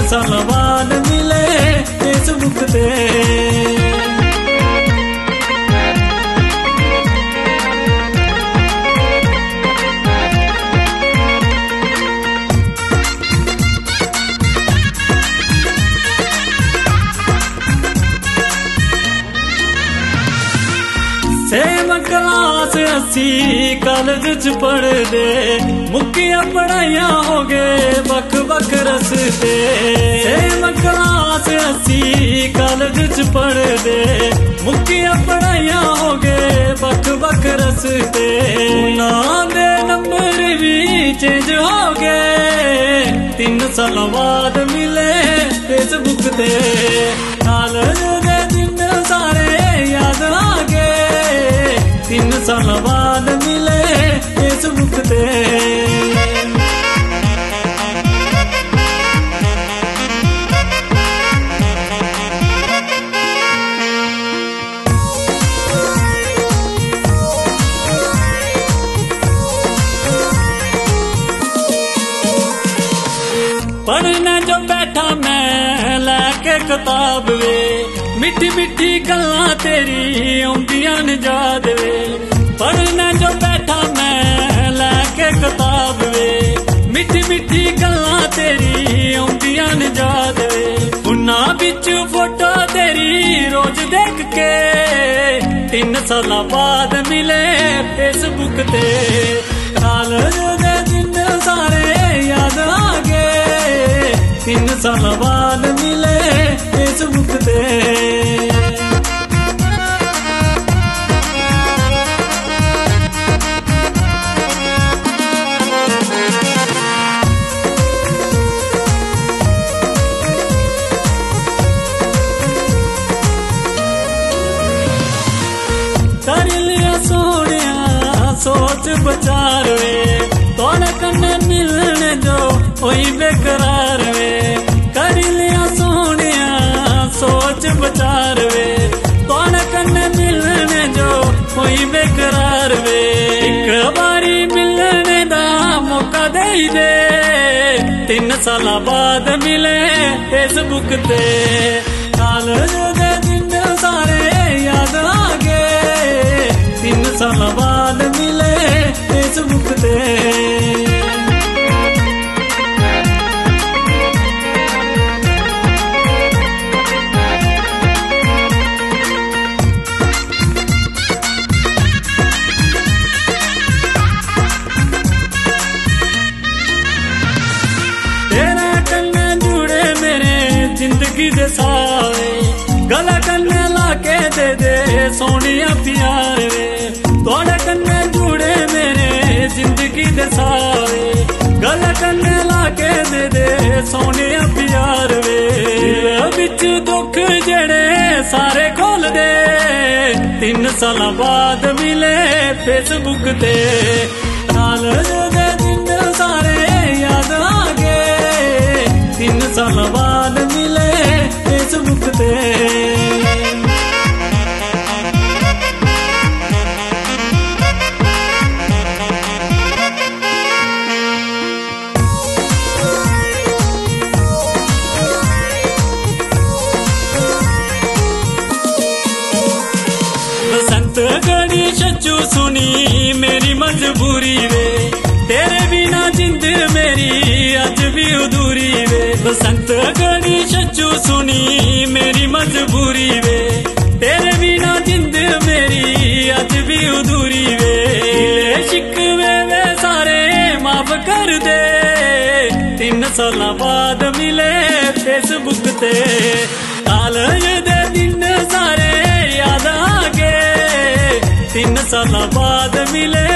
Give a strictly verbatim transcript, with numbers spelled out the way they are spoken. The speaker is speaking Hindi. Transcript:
साल बाद मिले फेसबुक ते। सेम क्लास असी कॉलेज च पढ़दे, मुक्किया पढ़ाइयां हो गए बख बख रस्ते। सेम क्लास असी कॉलेज च पढ़दे, मुक्किया पढ़ाइयां हो गए बख बख रस्ते। उन्हां दे नंबर भी चेंज हो गए, तीन साल बाद मिले फेसबुक ते। कॉलेज दे दिन सारे याद आ गए, तीन साल बाद मिले फेसबुक ते। पढ़ने जो बैठा मैं लैके किताब वे, मिठी मिठी गल्लां तेरी आउंदियां न याद वे। पढ़ने जो बैठा मैं लैके किताब वे, मिठी मिठी गल्लां तेरी आउंदियां न याद वे। उन्हां बिच फोटो तेरी रोज देख के, तीन साल बाद मिले फेसबुक ते। कॉलेज दे दिन सारे याद आ गए, तीन साल बाद मिले फेसबुक ते। कर लिया सोनिया सोच बचार वे, तोड़े कन्ने मिलने जो कोई बेकरार वे। कर लिया सोनिया सोच बचार वे, तोड़े कन्ने मिलने जो कोई बेकरार वे। एक बारी मिलने दा मौका दे दे, तीन साल बाद मिले फेसबुक ते। कॉलेज दे दिन सारे याद आ गए, तीन साल बाद मिले फेसबुक ते। तेरे कन्ने जुड़े मेरे जिंदगी दे सारे, गला कन्ने लाके दे दे सोनिया प्यार वे। तोड़े कन्ने जुड़े मेरे जिंदगी दे सारे, गला कन्ने लाके दे दे सोनिया प्यार वे। बिच दुख जेड़े सारे खोल दे, तीन साल बाद मिले फेसबुक ते। कॉलेज दे दिन सारे याद आ गए, तीन साल बाद मिले फेसबुक ते। बसंत गड़ी छज्जू सुनी मेरी मजबूरी वे, तेरे बिना जिंद मेरी अज भी अधूरी वे। बसंत गड़ी छज्जू सुनी मेरी मजबूरी वे, तेरे बिना जिंद मेरी अज भी अधूरी वे। शिकवे वे सारे माफ कर दे, तीन साल बाद मिले फेसबुक ते। कॉलेज दे दिन सारे याद आ गए, तीन साल बाद मिले